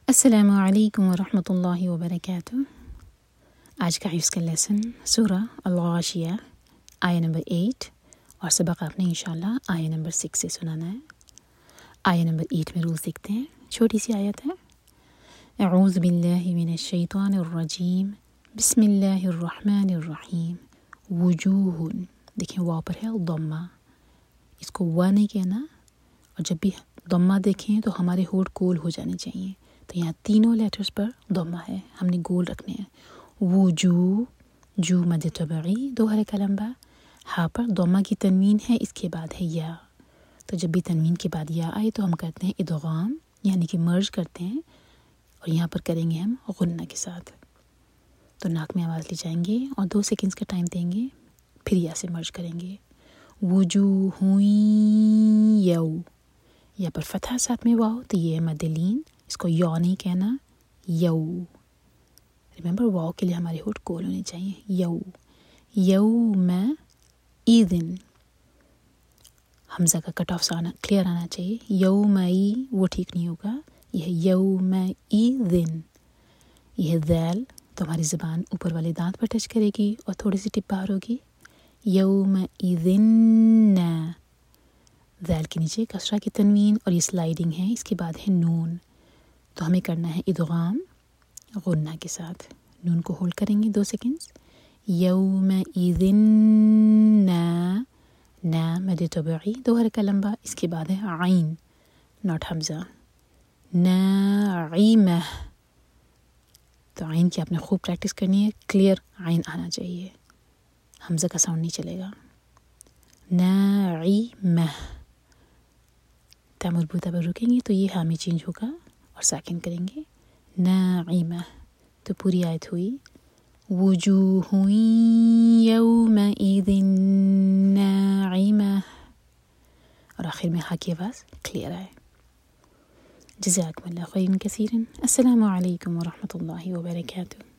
السلام علیکم ورحمۃ اللہ وبرکاتہ۔ آج کا حفظ کا لیسن سورہ الغاشیہ آیہ نمبر 8 اور سبق آپ نے انشاءاللہ آیہ نمبر 6 سے سنانا ہے۔ آیہ نمبر 8 میں رولز دیکھتے ہیں، چھوٹی سی آیت ہے۔ اعوذ باللہ من الشیطان الرجیم، بسم اللہ الرحمن الرحیم۔ وجوہ، دیکھیں واو پر ہے ضمہ، اس کو وا نہیں کہنا، اور جب بھی ضمہ دیکھیں تو ہمارے ہونٹ گول ہو جانے چاہیے، تو یہاں تینوں لیٹرز پر ضمہ ہے، ہم نے گول رکھنے ہیں۔ وجوہ، جو مد طبعی، دو حرکہ لمبا، ہاں پر ضمہ کی تنوین ہے، اس کے بعد ہے یا، تو جب بھی تنوین کے بعد یا آئے تو ہم کرتے ہیں ادغام، یعنی کہ مرج کرتے ہیں، اور یہاں پر کریں گے ہم غنہ کے ساتھ، تو ناک میں آواز لے جائیں گے اور 2 سیکنڈز کا ٹائم دیں گے، پھر یا سے مرج کریں گے۔ وجوہ یو، یا پر فتحہ ساتھ میں واو، تو یہ ہے مد لین، اس کو یو نہیں کہنا، یو۔ ریممبر واو کے لیے ہمارے ہونٹ گول ہونے چاہیے، یو۔ یوم ایذن، حمزہ کا کٹ آف کلیئر آنا چاہیے، یومئی وہ ٹھیک نہیں ہوگا، یہ ہے یوم ایذن۔ یہ ہے ذیل، تو ہماری زبان اوپر والے دانت پر ٹچ کرے گی اور تھوڑی سی ٹپ باہر ہوگی، یوم ایذن۔ ذیل کے نیچے کسرہ کی تنوین اور یہ سلائیڈنگ ہے، اس کے بعد ہے نون، تو ہمیں کرنا ہے ادغام غنہ کے ساتھ، نون کو ہولڈ کریں گے 2 سیکنڈز۔ یوم ایذن، نا مد طبعی، 2 حرکہ لمبا، اس کے بعد ہے عین، ناٹ حمزہ، ناعیمہ، تو عین کی آپ نے خوب پریکٹس کرنی ہے، کلیئر عین آنا چاہیے، حمزہ کا ساؤنڈ نہیں چلے گا۔ ناعیمہ، تا مربوطہ پر رکیں گے تو یہ حامی چینج ہوگا اور ساکن کریں گے، ناعیمہ، تو پوری آیت ہوئی وجوہ یومئذ ناعمہ، اور آخر میں ہا کی آواز کلیئر آئے۔ جزاکم اللہ خیرا کثیرا۔ السلام علیکم ورحمۃ اللہ وبرکاتہ۔